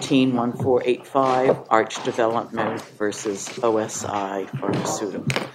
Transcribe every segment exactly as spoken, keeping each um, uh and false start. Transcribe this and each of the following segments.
fourteen fourteen eighty-five, Arch Development versus O S I Pharmaceuticals.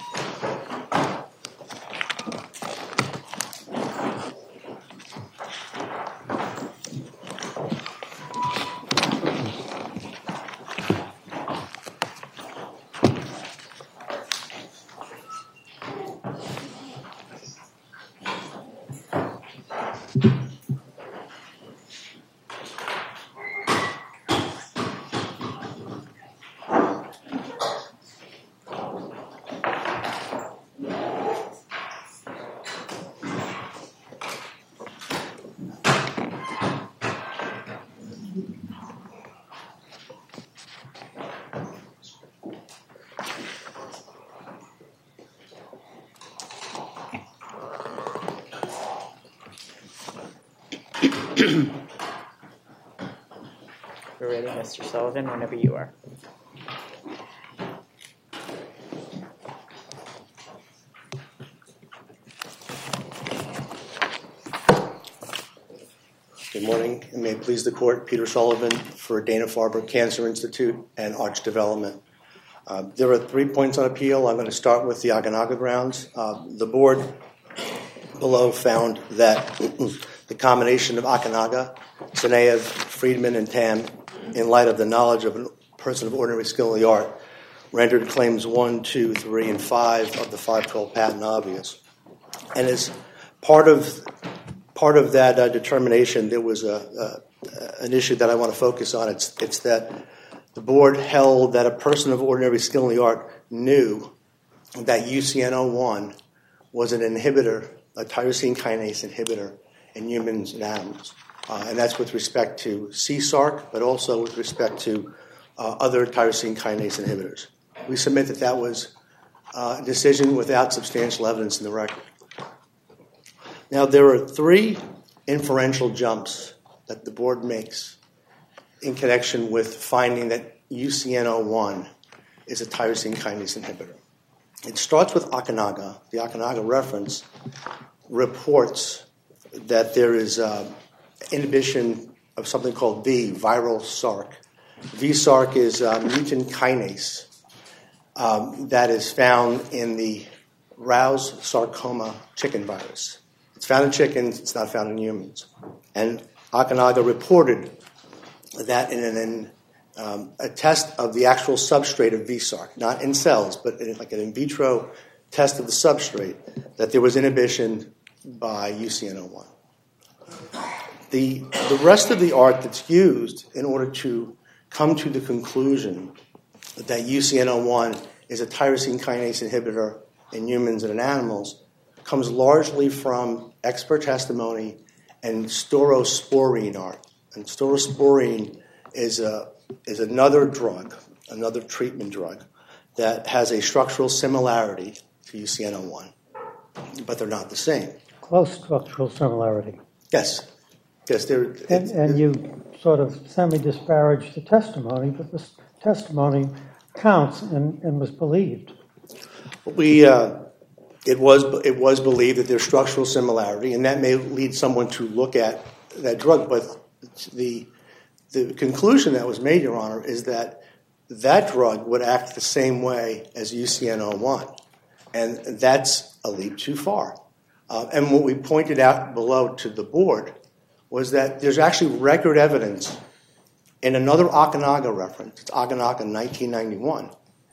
We're ready, Mister Sullivan, whenever you are. Good morning, and may it please the Court, Peter Sullivan for Dana-Farber Cancer Institute and Arch Development. Uh, there are three points on appeal. I'm going to start with the Aganaga grounds. Uh, the board below found that the combination of Akanaga, Tsarnaev, Friedman, and Tam, in light of the knowledge of a person of ordinary skill in the art, rendered claims one, two, three, and five of the five twelve patent obvious. And as part of part of that uh, determination, there was a, a, an issue that I want to focus on. It's, it's that the board held that a person of ordinary skill in the art knew that U C N zero one was an inhibitor, a tyrosine kinase inhibitor in humans and animals. Uh, and that's with respect to C S A R C, but also with respect to uh, other tyrosine kinase inhibitors. We submit that that was uh, a decision without substantial evidence in the record. Now, there are three inferential jumps that the board makes in connection with finding that U C N zero one is a tyrosine kinase inhibitor. It starts with Akanaga. The Akanaga reference reports that there is uh, inhibition of something called V, viral S A R C. V S A R C is a mutant kinase um, that is found in the Rouse sarcoma chicken virus. It's found in chickens, it's not found in humans. And Akanaga reported that in an, um, a test of the actual substrate of V S A R C, not in cells, but in, like an in vitro test of the substrate, that there was inhibition by U C N zero one. The, the rest of the art that's used in order to come to the conclusion that U C N zero one is a tyrosine kinase inhibitor in humans and in animals comes largely from expert testimony and staurosporine art. And staurosporine is, a, is another drug, another treatment drug, that has a structural similarity to U C N zero one, but they're not the same. Close structural similarity. Yes. Yes, they're, and, and you sort of semi-disparaged the testimony, but the testimony counts and, and was believed. We, uh, it was it was believed that there's structural similarity, and that may lead someone to look at that drug. But the the conclusion that was made, Your Honor, is that that drug would act the same way as U C N zero one, and that's a leap too far. Uh, and what we pointed out below to the board was that there's actually record evidence in another Akanaga reference. It's Akanaga nineteen ninety-one.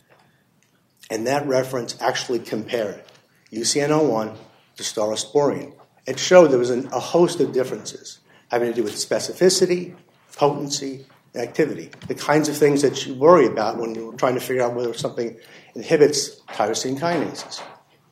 And that reference actually compared U C N zero one to staurosporine. It showed there was an, a host of differences having to do with specificity, potency, and activity, the kinds of things that you worry about when you're trying to figure out whether something inhibits tyrosine kinases.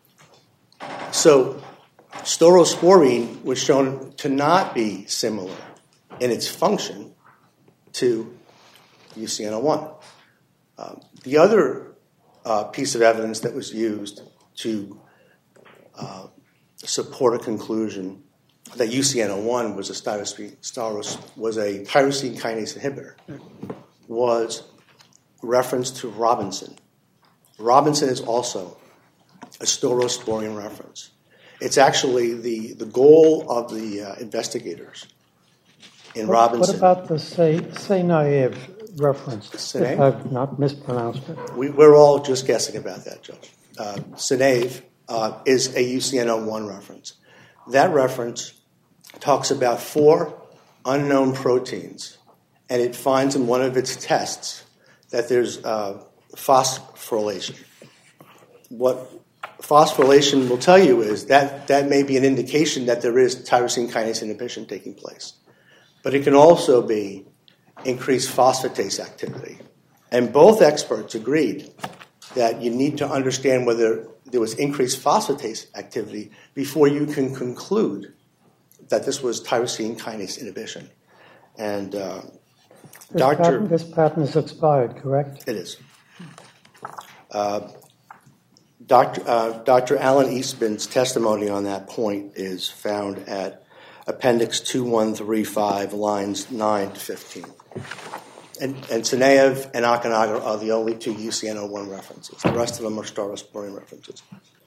So staurosporine was shown to not be similar in its function to U C N zero one. Um, the other uh, piece of evidence that was used to uh, support a conclusion that U C N zero one was a, stauros, was a tyrosine kinase inhibitor was reference to Robinson. Robinson is also a staurosporine reference. It's actually the, the goal of the uh, investigators in what, Robinson. What about the say, say naive reference, Senave? if I've not mispronounced it? We, we're all just guessing about that, Judge. Uh, Senave uh, is a U C N zero one reference. That reference talks about four unknown proteins, and it finds in one of its tests that there's uh, phosphorylation. What phosphorylation will tell you is that that may be an indication that there is tyrosine kinase inhibition taking place. But it can also be increased phosphatase activity. And both experts agreed that you need to understand whether there was increased phosphatase activity before you can conclude that this was tyrosine kinase inhibition. And uh, This Doctor patent, this patent is expired, correct? It is. Uh, Doctor Uh, Doctor Alan Eastman's testimony on that point is found at Appendix two one three five, lines nine to fifteen. And, and Senave and Akanaga are the only two U C N zero one references. The rest of them are staurosporine references.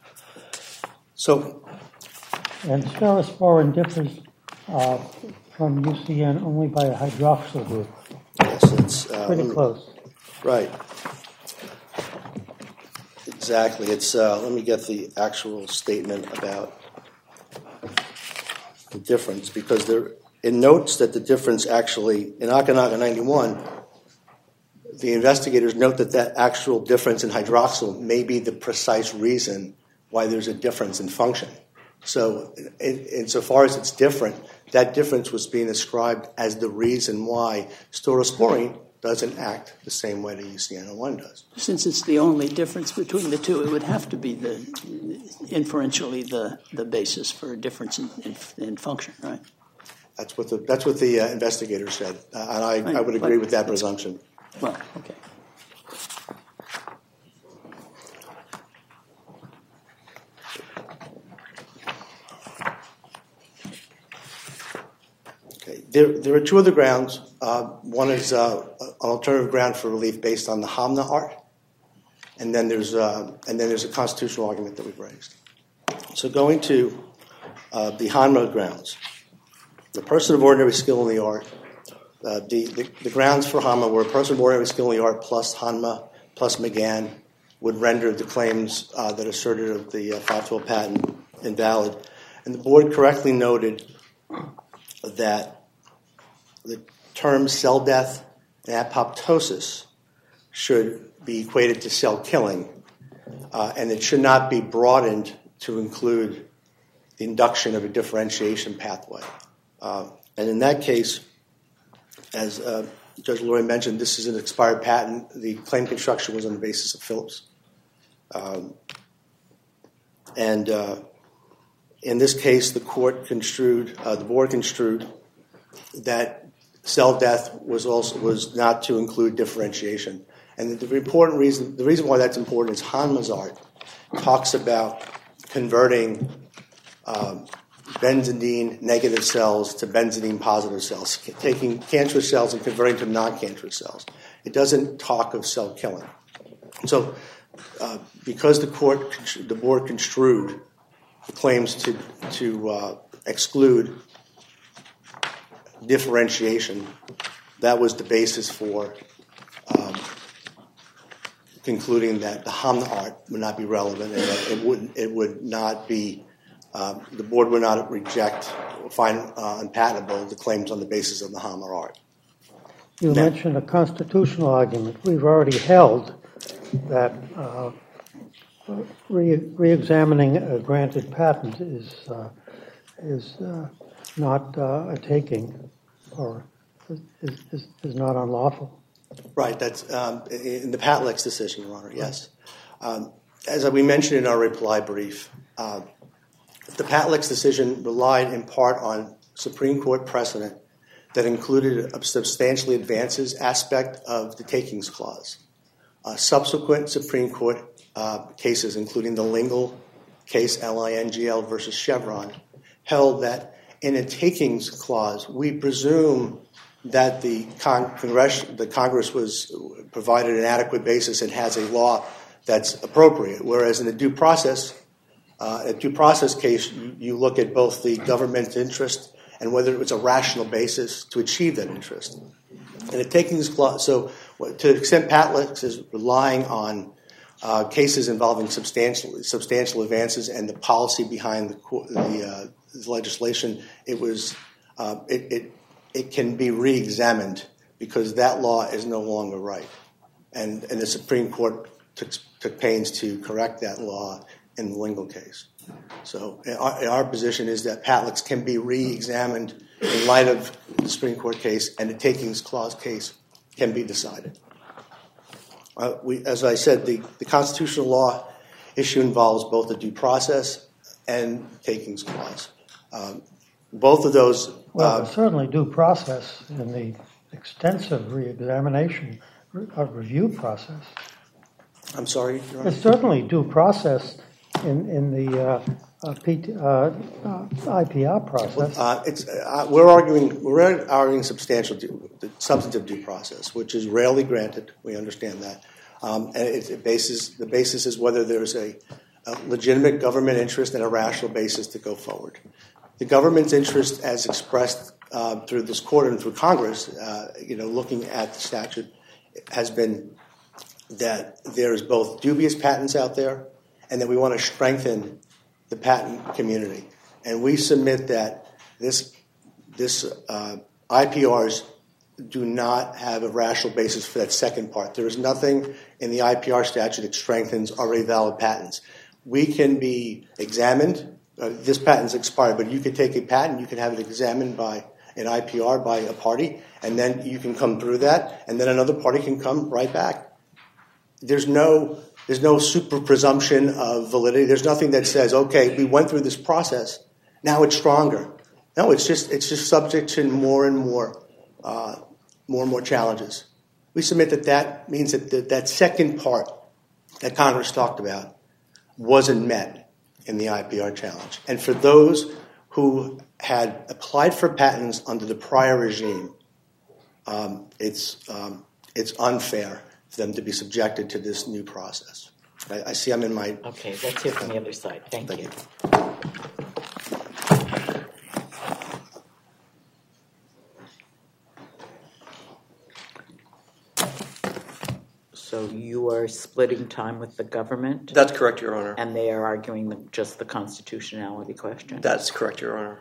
So, And staurosporin differs uh, from U C N only by a hydroxyl group. yes, it's uh, Pretty close. Right. Exactly. It's. Uh, let me get the actual statement about the difference, because there it notes that the difference actually in Akanaga ninety-one, the investigators note that that actual difference in hydroxyl may be the precise reason why there's a difference in function. So, in, insofar as it's different, that difference was being ascribed as the reason why staurosporine doesn't act the same way the U C N zero one does. Since it's the only difference between the two, it would have to be the inferentially the, the basis for a difference in, in, in function, right? That's what the that's what the uh, investigator said, uh, and I, Right, I would agree but with that presumption. Well, okay. Okay, there there are two other grounds. Uh, one is uh, an alternative ground for relief based on the Hamna art, and then there's uh, and then there's a constitutional argument that we've raised. So going to uh, the Hamna grounds, the person of ordinary skill in the art. Uh, the, the, the grounds for Hanma were a person of ordinary skill in the art plus Hanma plus McGann would render the claims uh, that asserted of the uh, five twelve patent invalid. And the board correctly noted that the terms cell death and apoptosis should be equated to cell killing, uh, and it should not be broadened to include the induction of a differentiation pathway. Uh, and in that case, as uh, Judge Lurie mentioned, this is an expired patent. The claim construction was on the basis of Phillips. Um, and uh, in this case, the court construed, uh, the board construed that cell death was also was not to include differentiation. And the, the important reason, the reason why that's important is Hanma's art talks about converting um, benzidine negative cells to benzidine positive cells, taking cancerous cells and converting to non-cancerous cells. It doesn't talk of cell killing. So, uh, because the court, the board construed the claims to to uh, exclude differentiation, that was the basis for um, concluding that the Hamna art would not be relevant and that it would it would not be. Uh, the board would not reject or find uh, unpatentable the claims on the basis of the Hamna art. You Now, mentioned a constitutional argument. We've already held that uh, re- re-examining a granted patent is uh, is uh, not uh, a taking, or is, is, is not unlawful. Right. That's um, in the Patlex decision, Your Honor. Yes. Um, as we mentioned in our reply brief. Uh, The Patlex decision relied in part on Supreme Court precedent that included a substantially advances aspect of the takings clause. Uh, subsequent Supreme Court uh, cases, including the Lingle case, L I N G L versus Chevron, held that in a takings clause, we presume that the, con- Congress, the Congress was provided an adequate basis and has a law that's appropriate, whereas in the due process Uh, a due process case, you, you look at both the government interest and whether it's a rational basis to achieve that interest. And the takings clause, so to the extent Patlix is relying on uh, cases involving substantial substantial advances and the policy behind the, the, uh, the legislation, it was uh, it, it it can be re-examined because that law is no longer right, and and the Supreme Court took took pains to correct that law in the Lingle case. So our, our position is that Patlix can be re-examined in light of the Supreme Court case, and the takings clause case can be decided. Uh, we, as I said, the, the constitutional law issue involves both the due process and takings clause. Um, both of those... Well, uh, there's certainly due process in the extensive re-examination uh, review process. I'm sorry, Your Honor? There's certainly due process in, in the uh, uh, P T, uh, uh, I P R process. Uh, it's, uh, we're arguing we're arguing substantial due, substantive due process, which is rarely granted. We understand that, um, and it, it basis the basis is whether there's a, a legitimate government interest and a rational basis to go forward. The government's interest, as expressed uh, through this court and through Congress, uh, you know, looking at the statute, has been that there is both dubious patents out there, and that we want to strengthen the patent community. And we submit that this this uh, I P Rs do not have a rational basis for that second part. There is nothing in the I P R statute that strengthens already valid patents. We can be examined. Uh, this patent's expired, but you could take a patent, you can have it examined by an I P R by a party, and then you can come through that, and then another party can come right back. There's no there's no super presumption of validity. There's nothing that says, okay, we went through this process, now it's stronger. No, it's just it's just subject to more and more uh, more and more challenges. We submit that that means that the, that second part that Congress talked about wasn't met in the I P R challenge. And for those who had applied for patents under the prior regime, um, it's um, it's unfair for them to be subjected to this new process. I, I see I'm in my... Okay, let's hear from the other side. Thank, Thank you. So you are splitting time with the government? That's correct, Your Honor. And they are arguing the, just the constitutionality question? That's correct, Your Honor.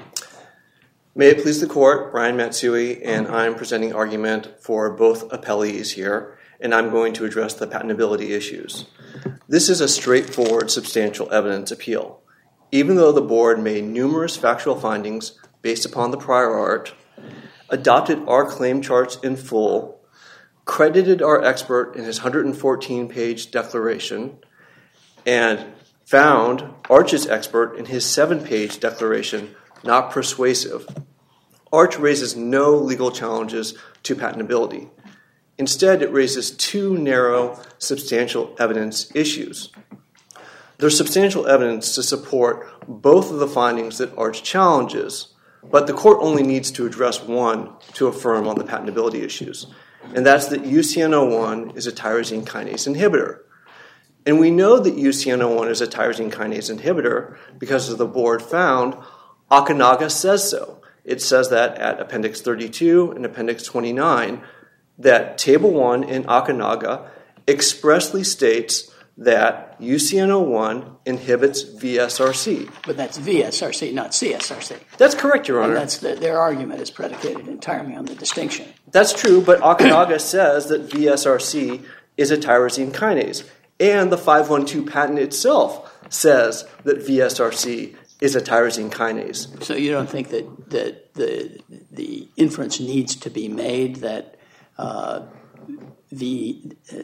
May it please the Court, Brian Matsui, and I'm presenting argument for both appellees here, and I'm going to address the patentability issues. This is a straightforward substantial evidence appeal. Even though the Board made numerous factual findings based upon the prior art, adopted our claim charts in full, credited our expert in his one hundred fourteen page declaration, and found Arch's expert in his seven page declaration not persuasive, Arch raises no legal challenges to patentability. Instead, it raises two narrow substantial evidence issues. There's substantial evidence to support both of the findings that Arch challenges, but the Court only needs to address one to affirm on the patentability issues, and that's that U C N zero one is a tyrosine kinase inhibitor. And we know that U C N zero one is a tyrosine kinase inhibitor because, as the Board found, Akanaga says so. It says that at Appendix thirty-two and Appendix twenty-nine, that Table one in Akanaga expressly states that U C N zero one inhibits V S R C. But that's V S R C, not C S R C. That's correct, Your Honor. And that's the, their argument is predicated entirely on the distinction. That's true, but Akanaga says that V S R C is a tyrosine kinase. And the five one two patent itself says that V S R C is a tyrosine kinase. So you don't think that, that the, the inference needs to be made that uh, the uh,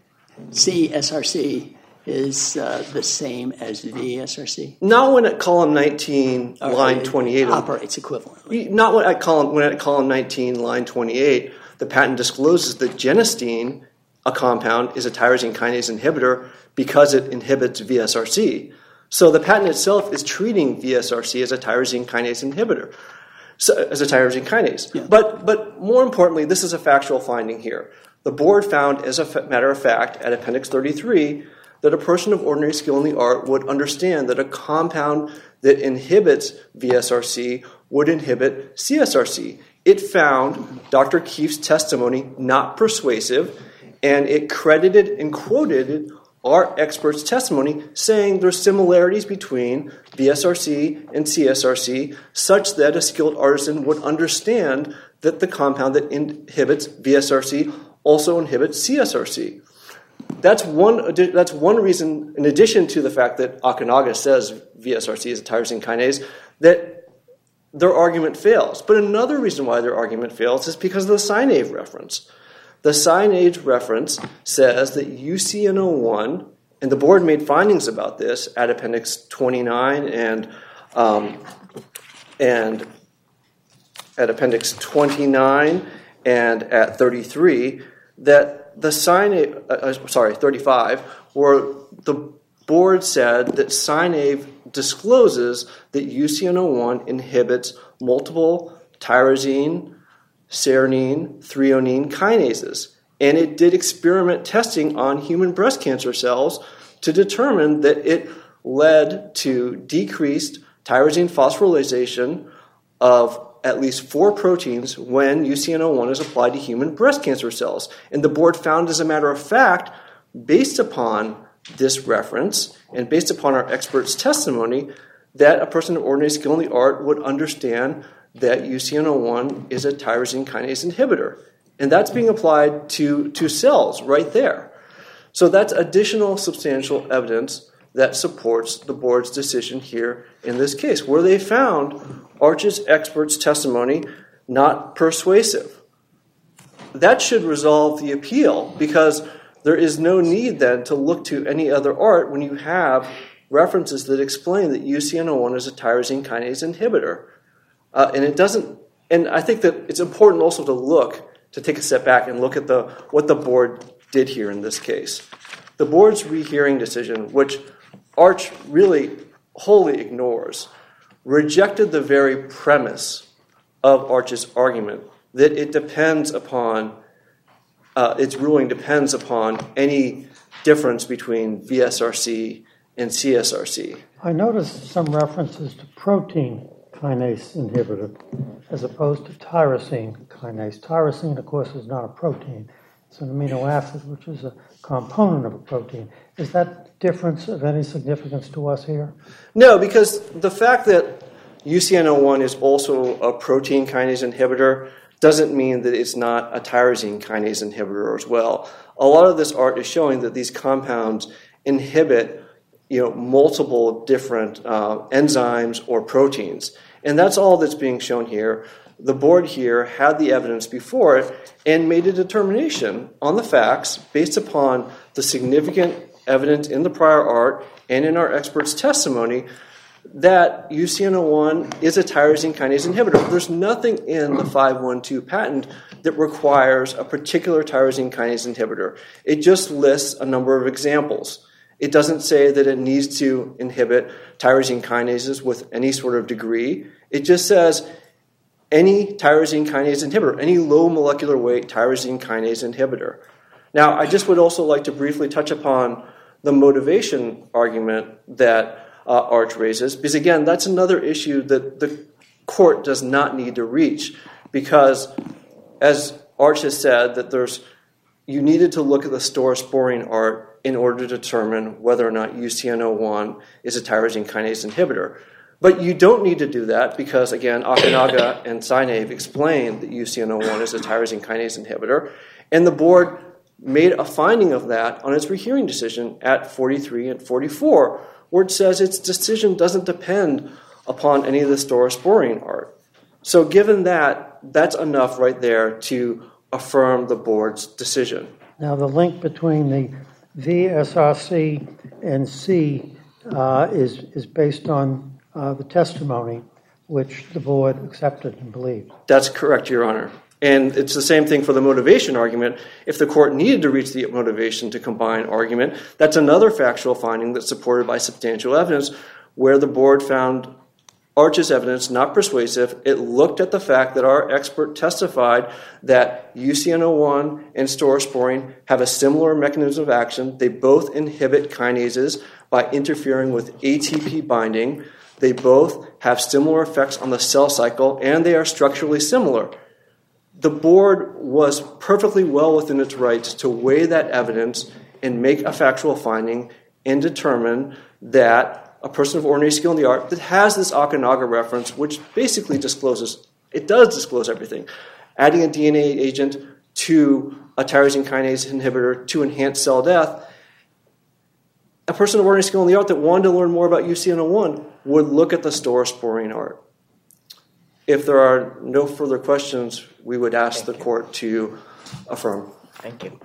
C S R C is uh, the same as V S R C? Not when at column nineteen, or line twenty-eight. Operates equivalently. Not when at column, when at column nineteen, line twenty-eight, the patent discloses that genistein, a compound, is a tyrosine kinase inhibitor because it inhibits V S R C. So the patent itself is treating V S R C as a tyrosine kinase inhibitor, so, as a tyrosine kinase. Yeah. But, but more importantly, this is a factual finding here. The Board found, as a f- matter of fact, at Appendix thirty-three, that a person of ordinary skill in the art would understand that a compound that inhibits V S R C would inhibit C S R C. It found Doctor Keefe's testimony not persuasive, and it credited and quoted our expert's testimony saying there's similarities between V S R C and C S R C such that a skilled artisan would understand that the compound that inhibits V S R C also inhibits C S R C. That's one, that's one reason, in addition to the fact that Okanaga says V S R C is a tyrosine kinase, that their argument fails. But another reason why their argument fails is because of the Synave reference. The Synave reference says that U C N O one, and the board made findings about this at Appendix twenty-nine and um, and at Appendix twenty-nine and at thirty-three, that the Synave, uh, sorry, thirty-five, where the board said that Synave discloses that U C N O one inhibits multiple tyrosine, serine, threonine kinases. And it did experiment testing on human breast cancer cells to determine that it led to decreased tyrosine phosphorylation of at least four proteins when U C N O one is applied to human breast cancer cells. And the board found, as a matter of fact, based upon this reference and based upon our expert's testimony, that a person of ordinary skill in the art would understand that U C N O one is a tyrosine kinase inhibitor. And that's being applied to, to cells right there. So that's additional substantial evidence that supports the board's decision here in this case, where they found Arch's expert's testimony not persuasive. That should resolve the appeal, because there is no need then to look to any other art when you have references that explain that U C N O one is a tyrosine kinase inhibitor. Uh, and it doesn't, and I think that it's important also to look, to take a step back and look at the what the board did here in this case. The board's rehearing decision, which Arch really wholly ignores, rejected the very premise of Arch's argument that it depends upon, uh, its ruling depends upon any difference between V S R C and C S R C. I noticed some references to protein kinase inhibitor as opposed to tyrosine kinase. Tyrosine, of course, is not a protein. It's an amino acid, which is a component of a protein. Is that difference of any significance to us here? No, because the fact that U C N O one is also a protein kinase inhibitor doesn't mean that it's not a tyrosine kinase inhibitor as well. A lot of this art is showing that these compounds inhibit, you know, multiple different uh, enzymes or proteins. And that's all that's being shown here. The board here had the evidence before it and made a determination on the facts based upon the significant evidence in the prior art and in our expert's testimony that U C N O one is a tyrosine kinase inhibitor. There's nothing in the five one two patent that requires a particular tyrosine kinase inhibitor. It just lists a number of examples. It doesn't say that it needs to inhibit tyrosine kinases with any sort of degree. It just says any tyrosine kinase inhibitor, any low molecular weight tyrosine kinase inhibitor. Now, I just would also like to briefly touch upon the motivation argument that uh, Arch raises, because again, that's another issue that the court does not need to reach, because as Arch has said, that there's you needed to look at the staurosporine art in order to determine whether or not U C N O one is a tyrosine kinase inhibitor. But you don't need to do that because, again, Okanaga and Synave explained that U C N O one is a tyrosine kinase inhibitor, and the board made a finding of that on its rehearing decision at forty-three and forty-four, where it says its decision doesn't depend upon any of the staurosporine art. So given that, that's enough right there to affirm the board's decision. Now, the link between the V S R C and C uh, is, is based on uh, the testimony which the board accepted and believed. That's correct, Your Honor. And it's the same thing for the motivation argument. If the court needed to reach the motivation to combine argument, that's another factual finding that's supported by substantial evidence, where the board found Arch's evidence not persuasive. It looked at the fact that our expert testified that U C N O one and staurosporine have a similar mechanism of action. They both inhibit kinases by interfering with A T P binding. They both have similar effects on the cell cycle, and they are structurally similar. The board was perfectly well within its rights to weigh that evidence and make a factual finding and determine that a person of ordinary skill in the art that has this Okanaga reference, which basically discloses, it does disclose everything, adding a D N A agent to a tyrosine kinase inhibitor to enhance cell death, a person of ordinary skill in the art that wanted to learn more about U C N zero one would look at the staurosporine art. If there are no further questions, we would ask Thank the you. court to affirm. Thank you.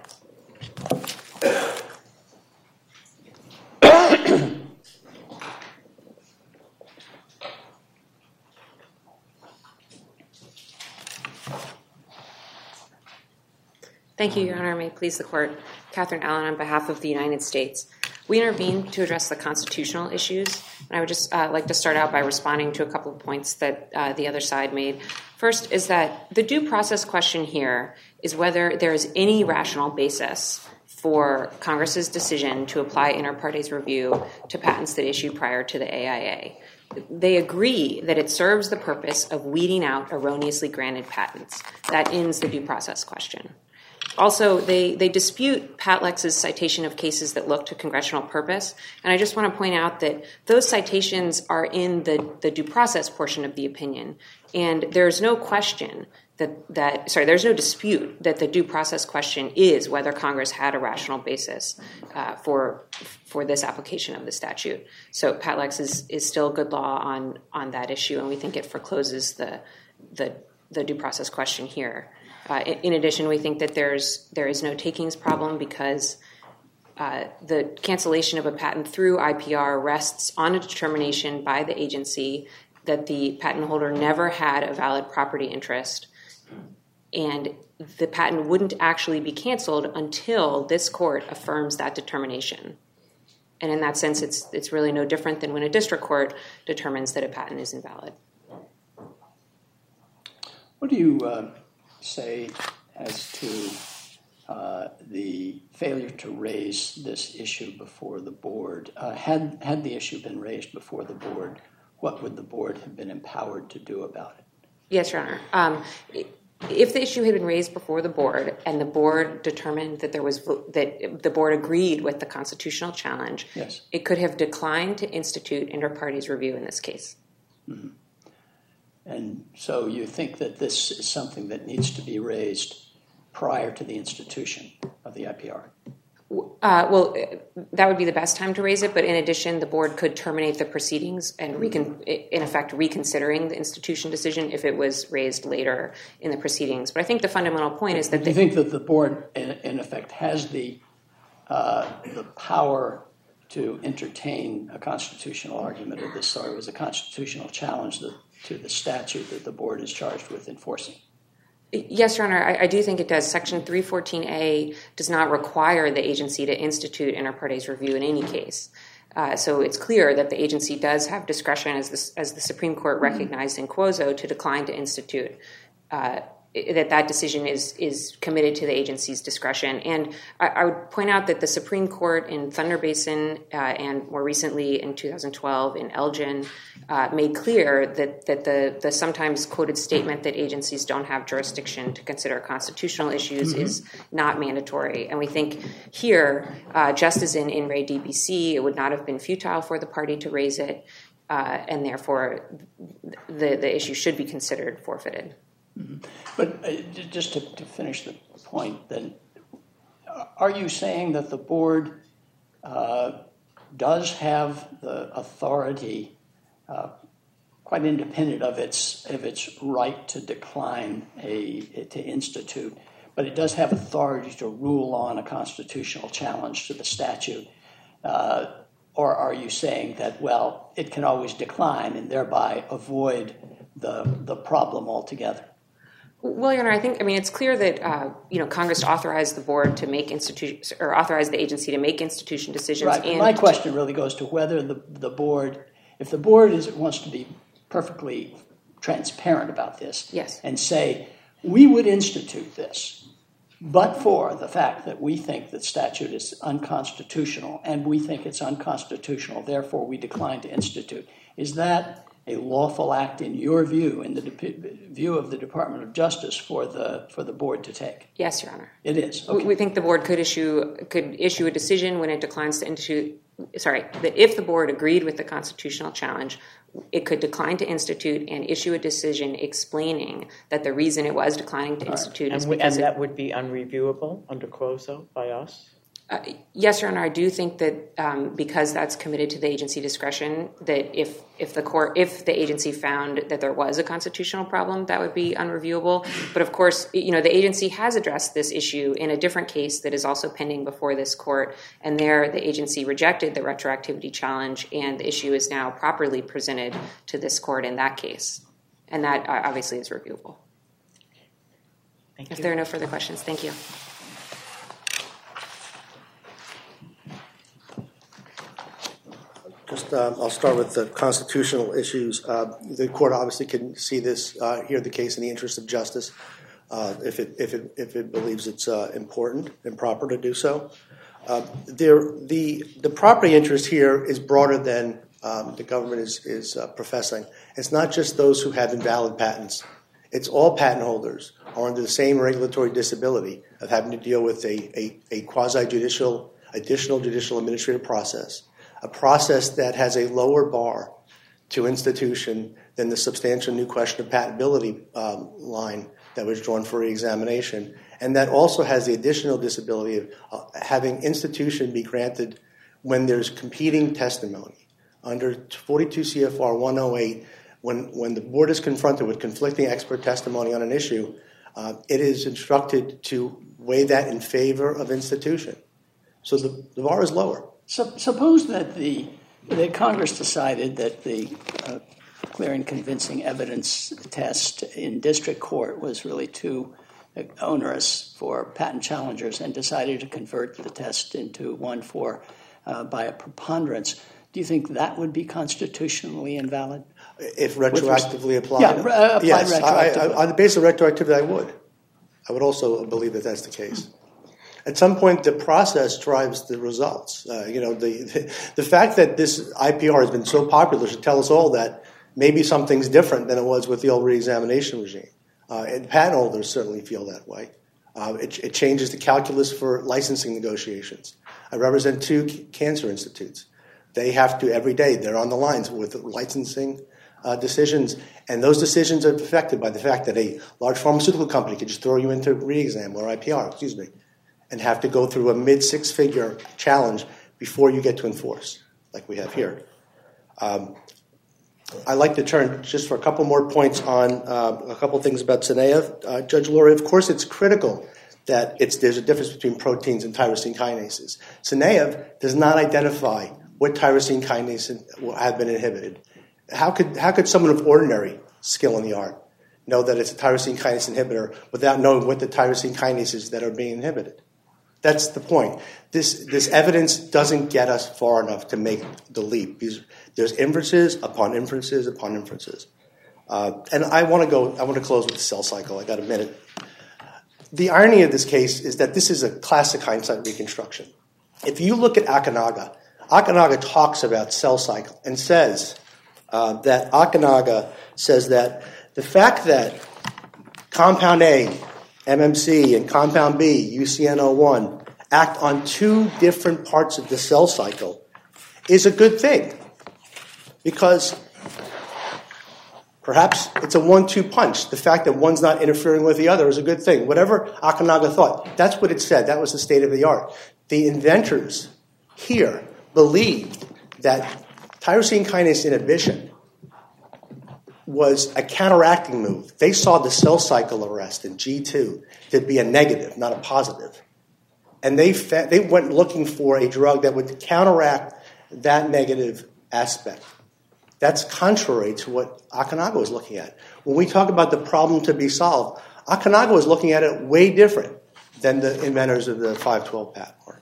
Thank you, Your Honor. May it please the court. Catherine Allen on behalf of the United States. We intervened to address the constitutional issues, and I would just uh, like to start out by responding to a couple of points that uh, the other side made. First is that the due process question here is whether there is any rational basis for Congress's decision to apply inter partes review to patents that issue prior to the A I A. They agree that it serves the purpose of weeding out erroneously granted patents. That ends the due process question. Also, they, they dispute Patlex's citation of cases that look to congressional purpose. And I just want to point out that those citations are in the, the due process portion of the opinion. And there's no question that, that, sorry, there's no dispute that the due process question is whether Congress had a rational basis uh, for, for this application of the statute. So Patlex is, is still good law on, on that issue, and we think it forecloses the, the, the due process question here. Uh, in addition, we think that there's there is no takings problem because uh, the cancellation of a patent through I P R rests on a determination by the agency that the patent holder never had a valid property interest, and the patent wouldn't actually be canceled until this court affirms that determination. And in that sense, it's it's really no different than when a district court determines that a patent is invalid. What do you uh... say as to uh, the failure to raise this issue before the board? Uh, had had the issue been raised before the board, what would the board have been empowered to do about it? Yes, Your Honor. Um, if the issue had been raised before the board and the board determined that there was that the board agreed with the constitutional challenge, yes, it could have declined to institute inter partes review in this case. Mm-hmm. And so you think that this is something that needs to be raised prior to the institution of the I P R? Uh, well, that would be the best time to raise it, but in addition, the board could terminate the proceedings and, recon- in effect, reconsidering the institution decision if it was raised later in the proceedings. But I think the fundamental point is that... Do you think that the board, in, in effect, has the uh, the power to entertain a constitutional argument of this sort? It was a constitutional challenge that to the statute that the board is charged with enforcing? Yes, Your Honor, I, I do think it does. Section three fourteen A does not require the agency to institute inter partes review in any case. Uh, so it's clear that the agency does have discretion, as the, as the Supreme Court recognized in Quozo, to decline to institute. Uh, that that decision is is committed to the agency's discretion. And I, I would point out that the Supreme Court in Thunder Basin uh, and more recently in two thousand twelve in Elgin uh, made clear that, that the, the sometimes quoted statement that agencies don't have jurisdiction to consider constitutional issues mm-hmm. is not mandatory. And we think here, uh, just as in In Re D B C, it would not have been futile for the party to raise it, uh, and therefore the, the issue should be considered forfeited. Mm-hmm. But uh, just to, to finish the point, then, are you saying that the board uh, does have the authority, uh, quite independent of its of its right to decline a to institute, but it does have authority to rule on a constitutional challenge to the statute? Uh, or are you saying that, well, it can always decline and thereby avoid the the problem altogether? Well, Your Honor, I think, I mean, it's clear that, uh, you know, Congress authorized the board to make institution or authorized the agency to make institution decisions. Right. And my question really goes to whether the, the board, if the board is wants to be perfectly transparent about this, yes, and say, we would institute this, but for the fact that we think that statute is unconstitutional and we think it's unconstitutional, therefore we decline to institute. Is that a lawful act in your view, in the de- view of the Department of Justice, for the for the board to take? Yes, Your Honor. It is. Okay. We, we think the board could issue could issue a decision when it declines to institute. Sorry, that if the board agreed with the constitutional challenge, it could decline to institute and issue a decision explaining that the reason it was declining to institute and is we, because and it, that would be unreviewable under Quoso by us. Uh, yes, Your Honor. I do think that um, because that's committed to the agency discretion, that if if the court, if the agency found that there was a constitutional problem, that would be unreviewable. But of course, you know, the agency has addressed this issue in a different case that is also pending before this court, and there the agency rejected the retroactivity challenge, and the issue is now properly presented to this court in that case, and that uh, obviously is reviewable. Thank if you. there are no further questions, thank you. Just, uh, I'll start with the constitutional issues. Uh, the court obviously can see this, uh, hear the case in the interest of justice, uh, if it if it if it believes it's uh, important and proper to do so. Uh, there, the the property interest here is broader than um, the government is is uh, professing. It's not just those who have invalid patents. It's all patent holders are under the same regulatory disability of having to deal with a a, a quasi-judicial, additional judicial administrative process. A process that has a lower bar to institution than the substantial new question of patentability um, line that was drawn for reexamination, and that also has the additional disability of uh, having institution be granted when there's competing testimony. Under forty-two C F R one oh eight, when, when the board is confronted with conflicting expert testimony on an issue, uh, it is instructed to weigh that in favor of institution. So the, the bar is lower. So, suppose that the that Congress decided that the uh, clear and convincing evidence test in district court was really too onerous for patent challengers, and decided to convert the test into one for uh, by a preponderance. Do you think that would be constitutionally invalid? If retroactively applied? Yeah, uh, applied yes, retroactively. I, I, on the basis of retroactivity, I would. I would also believe that that's the case. At some point, the process drives the results. Uh, you know, the, the the fact that this I P R has been so popular should tell us all that maybe something's different than it was with the old reexamination regime. Uh, and patent holders certainly feel that way. Uh, it, it changes the calculus for licensing negotiations. I represent two c- cancer institutes. They have to, every day, they're on the lines with licensing uh, decisions, and those decisions are affected by the fact that a large pharmaceutical company could just throw you into reexam or I P R, excuse me, and have to go through a mid-six-figure challenge before you get to enforce, like we have here. Um, I'd like to turn just for a couple more points on uh, a couple things about Syneyev. Uh, Judge Lurie, of course it's critical that it's, there's a difference between proteins and tyrosine kinases. Syneyev does not identify what tyrosine kinases have been inhibited. How could, how could someone of ordinary skill in the art know that it's a tyrosine kinase inhibitor without knowing what the tyrosine kinases that are being inhibited? That's the point. This this evidence doesn't get us far enough to make the leap. These, there's inferences upon inferences upon inferences. Uh, and I want to go. I want to close with the cell cycle. I got a minute. The irony of this case is that this is a classic hindsight reconstruction. If you look at Akanaga, Akanaga talks about cell cycle and says uh, that Akanaga says that the fact that compound A, M M C, and compound B, U C N O one, act on two different parts of the cell cycle is a good thing, because perhaps it's a one two punch. The fact that one's not interfering with the other is a good thing. Whatever Akanaga thought, that's what it said. That was the state of the art. The inventors here believed that tyrosine kinase inhibition was a counteracting move. They saw the cell cycle arrest in G two to be a negative, not a positive. And they fa- they went looking for a drug that would counteract that negative aspect. That's contrary to what Akanaga was looking at. When we talk about the problem to be solved, Akanaga was looking at it way different than the inventors of the five twelve patent were.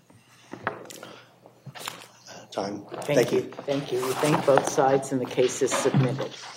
Time. Thank, Thank you. you. Thank you. We thank both sides, and the case is submitted.